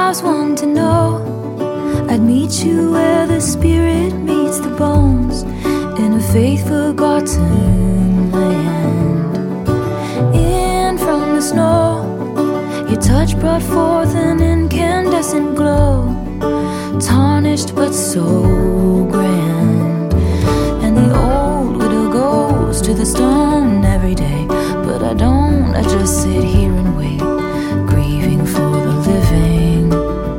was one to know I'd meet you where the spirit meets the bones, in a faith forgotten land. In from the snow, your touch brought forth an incandescent glow, tarnished but so grand. And the old widow goes to the stone every day, but I don't, I just sit here and wait, grieving for the living.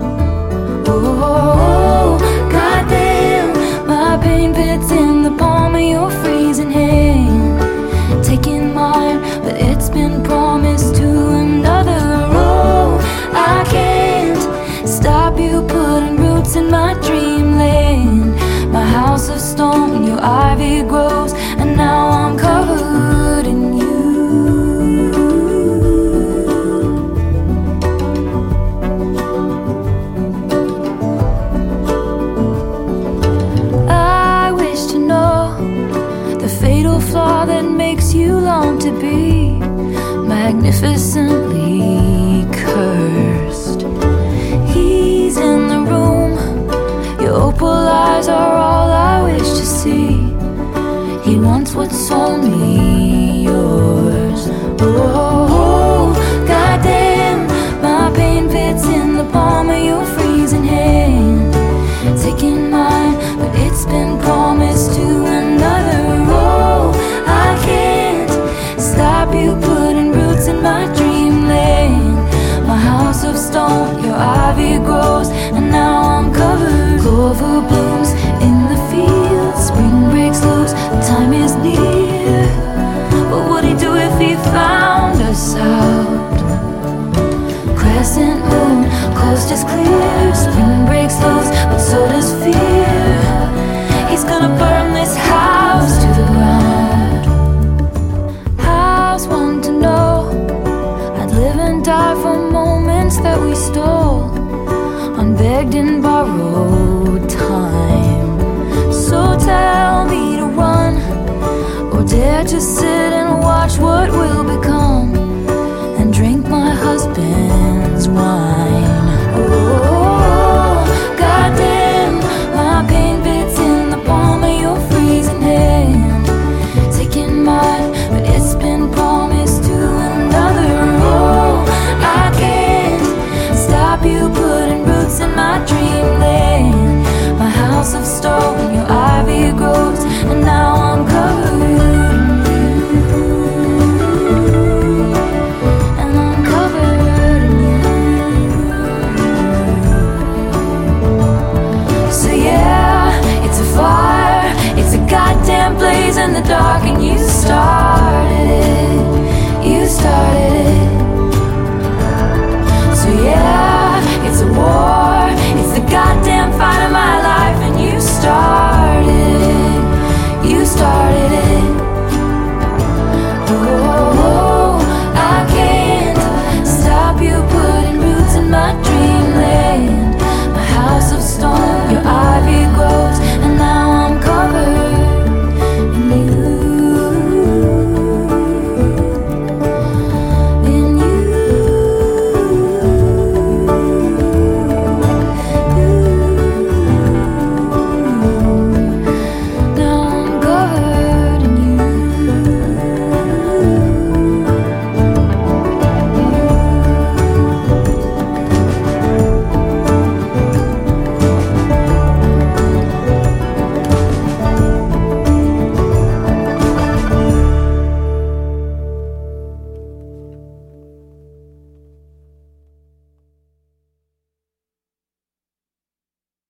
Oh, goddamn, my pain fits in the palm of your freezing hand, taking mine, but it's been promised to another. Oh, I can't stop you putting roots in my dreamland. My house of stone, your ivy grows, and now I'm covered in you. I wish to know the fatal flaw that makes you long to be magnificently cursed. He's in the room, your opal eyes are all I wish to see. He wants what's only yours. Oh, goddamn, my pain fits in the palm of your freezing hand, taking mine, but it's been promised to another. Oh, I can't stop you putting roots in my dreamland. My house of stone, your ivy grows, and now I'm covered. Clover blooms in the fields, spring breaks loose, the time is near. What would he do if he found us out? Crescent moon, coast is clear, spring breaks loose, but so does fear. He's gonna burn this house to the ground. I was one to know I'd live and die for moments that we stole, unbegged and borrowed time. So tell me to run, or dare to sit and watch what will become, and drink my husband